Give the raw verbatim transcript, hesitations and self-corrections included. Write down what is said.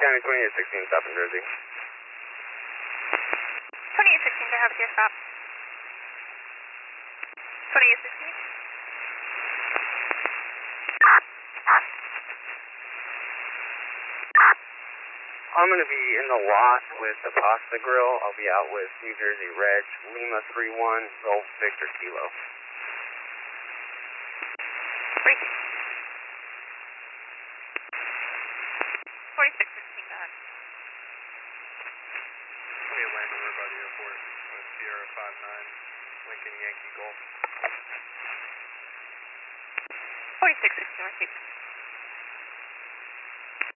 County twenty-eight sixteen, stop in Jersey. twenty-eight sixteen, can I have your stop? twenty-eight sixteen? I'm going to be in the lot with the Pasta Grill. I'll be out with New Jersey Reg, Lima three one, Golf Victor Kilo. forty-six sixteen, go ahead. twenty-eight Landover by the airport with Sierra five nine, Lincoln Yankee Golf. forty-six sixteen, repeat.